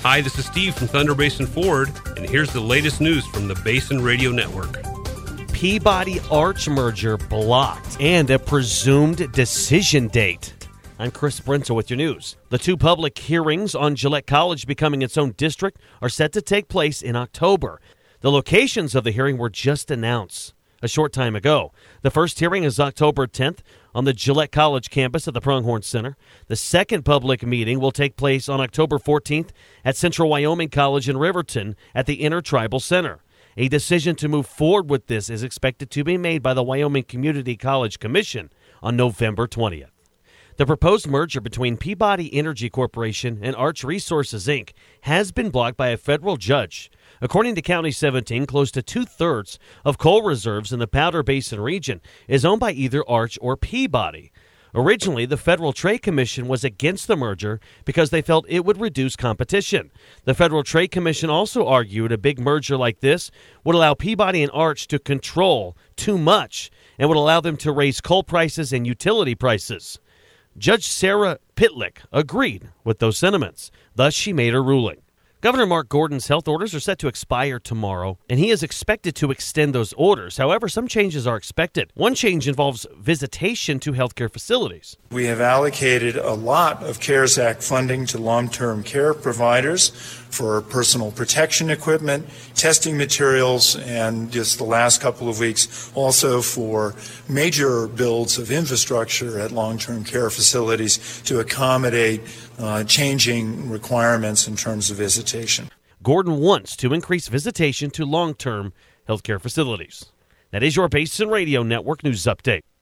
Hi, this is Steve from Thunder Basin Ford, and here's the latest news from the Basin Radio Network. Peabody-Arch merger blocked and a presumed decision date. I'm Chris Brentel with your news. The two public hearings on Gillette College becoming its own district are set to take place in October. The locations of the hearing were just announced a short time ago. The first hearing is October 10th on the Gillette College campus at the Pronghorn Center. The second public meeting will take place on October 14th at Central Wyoming College in Riverton at the Intertribal Center. A decision to move forward with this is expected to be made by the Wyoming Community College Commission on November 20th. The proposed merger between Peabody Energy Corporation and Arch Resources, Inc. has been blocked by a federal judge. According to County 17, close to two-thirds of coal reserves in the Powder Basin region is owned by either Arch or Peabody. Originally, the Federal Trade Commission was against the merger because they felt it would reduce competition. The Federal Trade Commission also argued a big merger like this would allow Peabody and Arch to control too much and would allow them to raise coal prices and utility prices. Judge Sarah Pitlick agreed with those sentiments. Thus, she made her ruling. Governor Mark Gordon's health orders are set to expire tomorrow, and he is expected to extend those orders. However, some changes are expected. One change involves visitation to healthcare facilities. We have allocated a lot of CARES Act funding to long-term care providers for personal protection equipment, testing materials, and just the last couple of weeks also for major builds of infrastructure at long-term care facilities to accommodate changing requirements in terms of visitation. Gordon wants to increase visitation to long-term healthcare facilities. That is your Basin Radio Network News Update.